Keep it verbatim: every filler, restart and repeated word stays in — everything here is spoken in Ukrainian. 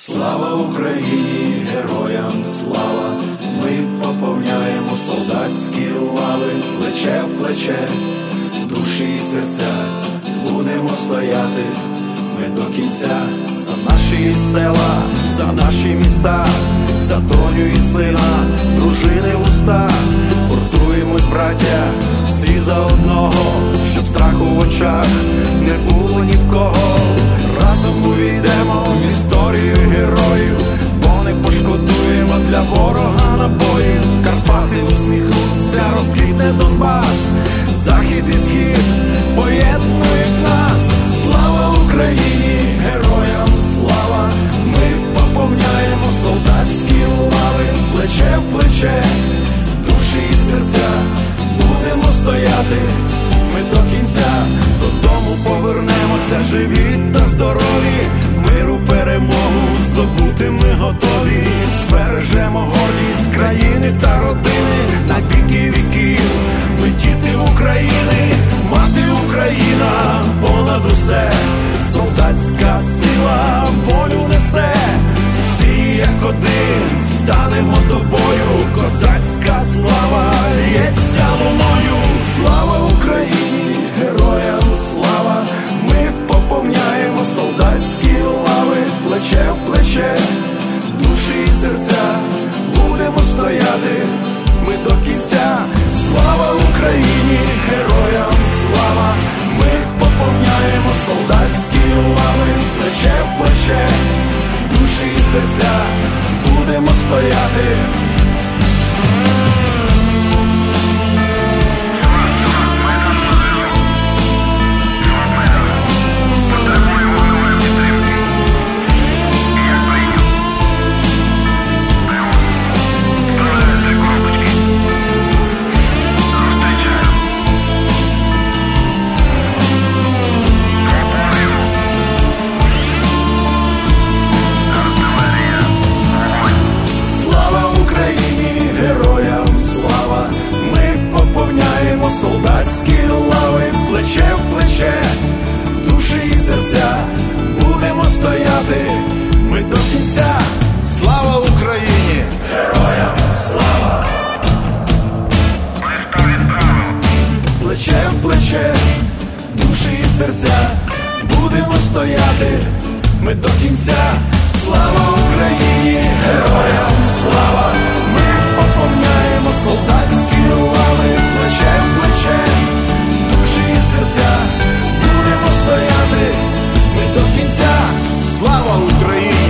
Слава Україні, героям слава! Ми поповняємо солдатські лави, плече в плече, душі і серця, будемо стояти ми до кінця. За наші села, за наші міста, за доню і сина, дружини в уста. Гуртуємось, браття, всі за одного, щоб страху в очах не було ні в кого. Разом увійдемо в історію героїв, бо не пошкодуємо для ворога набоїв. Карпати усміхнуться, розквітне Донбас, захід і схід поєднують нас. Слава Україні, героям слава! Ми поповняємо солдатські лави, плече в плече, душі і серця, будемо стояти ми до кінця. Додому повернемося живі та здорові, миру перемогу здобути ми готові. Збережемо гордість країни та родини на віки віків. Ми діти України, мати Україна понад усе. Солдатська сила волю несе, всі як один станемо до бою. Козацька слава лється луною. Слава Україні, героям слава! Ми поповняємо солдатські лави, плече в плече, душі і серця, будемо стояти ми до кінця. Слава Україні, героям слава! Ми поповняємо солдатські лави, плече в плече, душі і серця, будемо стояти. Солдатські лави, плече в плече, душі і серця, будемо стояти ми до кінця. Слава Україні, героям слава! Плече в плече, душі і серця, будемо стояти ми до кінця. Слава Україні, героям слава! Ми поповняємо солдатські лави, плече в плече, душі і серця, будемо стояти ми до кінця. Слава Україні!